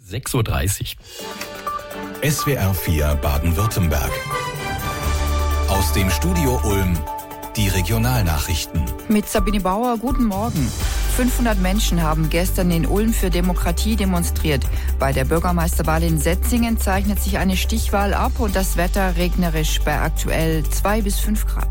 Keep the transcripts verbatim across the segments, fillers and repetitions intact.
sechs Uhr dreißig. S W R vier Baden-Württemberg. Aus dem Studio Ulm, die Regionalnachrichten. Mit Sabine Bauer, guten Morgen. fünfhundert Menschen haben gestern in Ulm für Demokratie demonstriert. Bei der Bürgermeisterwahl in Setzingen zeichnet sich eine Stichwahl ab und das Wetter regnerisch bei aktuell zwei bis fünf Grad.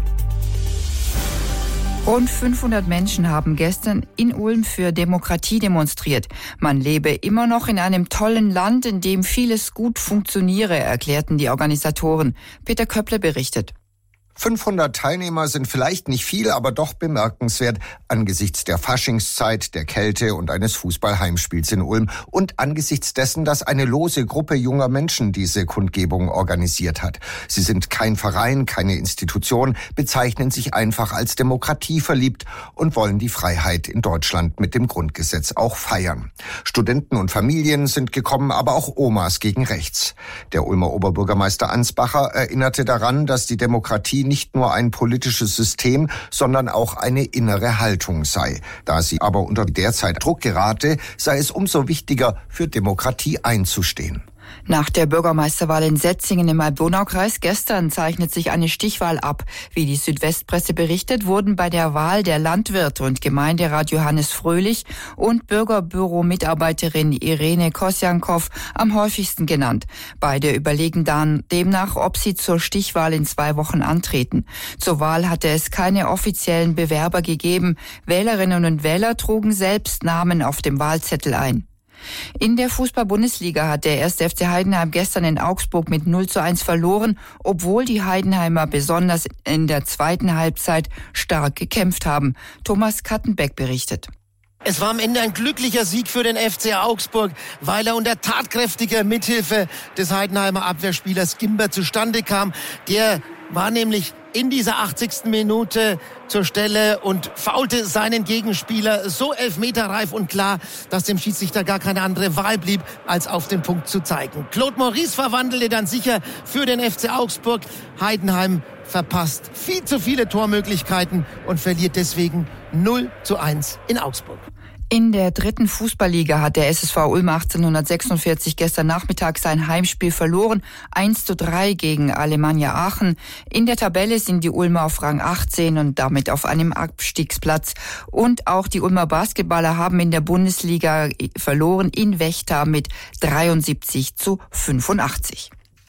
Rund fünfhundert Menschen haben gestern in Ulm für Demokratie demonstriert. Man lebe immer noch in einem tollen Land, in dem vieles gut funktioniere, erklärten die Organisatoren. Peter Köppler berichtet. fünfhundert Teilnehmer sind vielleicht nicht viel, aber doch bemerkenswert angesichts der Faschingszeit, der Kälte und eines Fußballheimspiels in Ulm und angesichts dessen, dass eine lose Gruppe junger Menschen diese Kundgebung organisiert hat. Sie sind kein Verein, keine Institution, bezeichnen sich einfach als demokratieverliebt und wollen die Freiheit in Deutschland mit dem Grundgesetz auch feiern. Studenten und Familien sind gekommen, aber auch Omas gegen rechts. Der Ulmer Oberbürgermeister Ansbacher erinnerte daran, dass die Demokratie nicht nur ein politisches System, sondern auch eine innere Haltung sei. Da sie aber unter derzeit Druck gerate, sei es umso wichtiger, für Demokratie einzustehen. Nach der Bürgermeisterwahl in Setzingen im Main-Donau-Kreis gestern zeichnet sich eine Stichwahl ab. Wie die Südwestpresse berichtet, wurden bei der Wahl der Landwirt und Gemeinderat Johannes Fröhlich und Bürgerbüro-Mitarbeiterin Irene Kosjankow am häufigsten genannt. Beide überlegen dann demnach, ob sie zur Stichwahl in zwei Wochen antreten. Zur Wahl hatte es keine offiziellen Bewerber gegeben. Wählerinnen und Wähler trugen selbst Namen auf dem Wahlzettel ein. In der Fußball-Bundesliga hat der erste F C Heidenheim gestern in Augsburg mit null zu eins verloren, obwohl die Heidenheimer besonders in der zweiten Halbzeit stark gekämpft haben. Thomas Kattenbeck berichtet. Es war am Ende ein glücklicher Sieg für den F C Augsburg, weil er unter tatkräftiger Mithilfe des Heidenheimer Abwehrspielers Gimber zustande kam. Der war nämlich in dieser achtzigsten Minute zur Stelle und faulte seinen Gegenspieler so elfmeterreif und klar, dass dem Schiedsrichter gar keine andere Wahl blieb, als auf den Punkt zu zeigen. Claude Maurice verwandelte dann sicher für den F C Augsburg. Heidenheim verpasst viel zu viele Tormöglichkeiten und verliert deswegen null zu eins in Augsburg. In der dritten Fußballliga hat der S S V Ulm achtzehnhundertsechsundvierzig gestern Nachmittag sein Heimspiel verloren. eins zu drei gegen Alemannia Aachen. In der Tabelle sind die Ulmer auf Rang achtzehn und damit auf einem Abstiegsplatz. Und auch die Ulmer Basketballer haben in der Bundesliga verloren in Vechta mit dreiundsiebzig zu fünfundachtzig.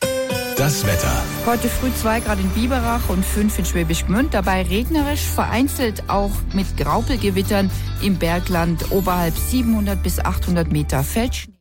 Das Wetter. Heute früh zwei Grad in Biberach und fünf in Schwäbisch Gmünd. Dabei regnerisch, vereinzelt auch mit Graupelgewittern im Bergland oberhalb siebenhundert bis achthundert Meter fällt